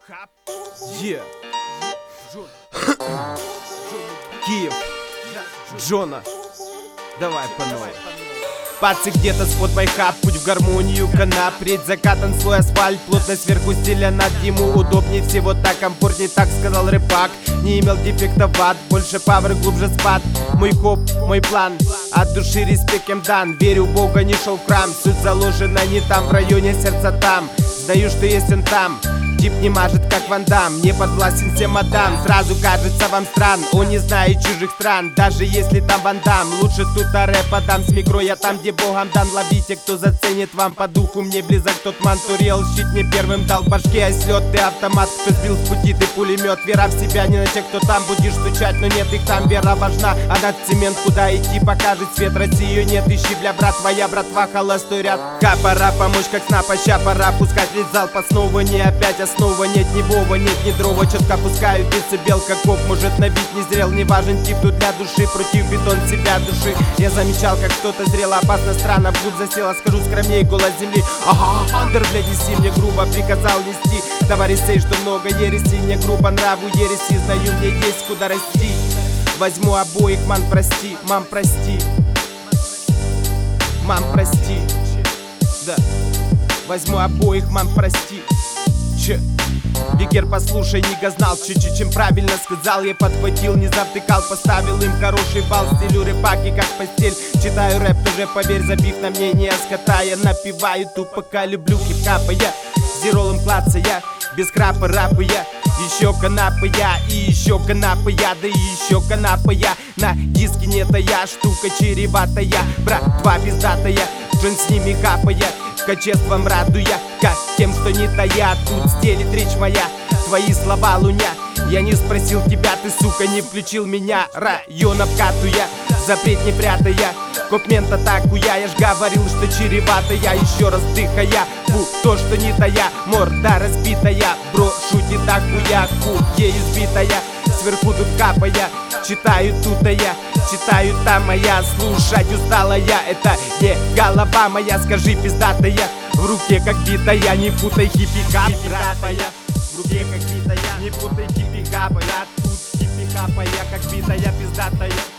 Киев, Джона, давай по новой. Пацы где-то спот байхап, путь в гармонию канап. Предь закатан слой асфальт, плотно сверху стиля над. Ему удобнее всего так, комфортнее так, сказал рэпак. Не имел дефекта ват, больше павер, глубже спад. Мой хоп, мой план, от души респект им дан. Верю в Бога, не шел в храм, суть заложена не там, в районе сердца там. Знаю, что есть он там. Тип не мажет, как Ван Дам, не подвластен всем мадам. Сразу кажется вам стран, он не знает чужих стран. Даже если там Ван Дам, лучше тут рэп подам. С микро я там, где Богом дан. Ловите, кто заценит вам по духу. Мне близок тот ман, кто рел щит мне первым дал в башке ослет. Ты автомат, кто сбил с пути, ты пулемет. Вера в себя, не на тех, кто там. Будешь стучать, но нет их там. Вера важна, а над цемент куда идти покажет свет. Россию нет, ищи, бля, брат, твоя братва, холостой ряд. Пора помочь, как снапа, ща пора пускать весь залп. Снова не опять основа, нет ни Вова, нет ни дрова. Четко пускаю децибел, как коп, может на бит не зрел. Не важен тип, тут для души, против бетон себя души. Я замечал, как что-то зрело, опасно, странно, вглубь засела. Скажу скромнее, голос земли. Ага, андер, блядь, неси, мне грубо приказал нести. Товарищ сей, что много ереси, мне грубо нраву ереси. Знаю, мне есть куда расти. Возьму обоих, ман, прости, мам, прости. Мам, прости. Да. Возьму обоих, мам, прости. Бигер, послушай, не газнал, чуть-чуть, чем правильно сказал. Я подхватил, не завтыкал, поставил им хороший балл. Стилю рэпаки, как постель. Читаю рэп, тоже поверь, забив на мнение скота. Я напиваю тупо, пока люблю хип-хапа. Я зеролом клацая, без крапа рапа я. Еще канапа я, и еще канапа я, да и еще канапа я. На диске нет, а я штука чреватая. Братва пиздатая, джин с ними капая. Качеством радуя, как тем, что не тая. Тут стелит речь моя, твои слова луня. Я не спросил тебя, ты, сука, не включил меня. Район обкатуя, запрет не прятая. Копмент атакуя, я ж говорил, что чревато я. Еще раз дыхая, фу, то, что не тая. Морда разбитая, бро, шутит так хуя. Ею избитая, сверху тут капая. Читаю тут я, читаю там моя. Слушать устала я, это не голова моя. Скажи, пиздатая, в руке как битая. Не путай хиппи-хап, пиздатая. В руке как битая, не путай хиппи-хапа. Я тут хиппи-хапа, я как битая, пиздатая.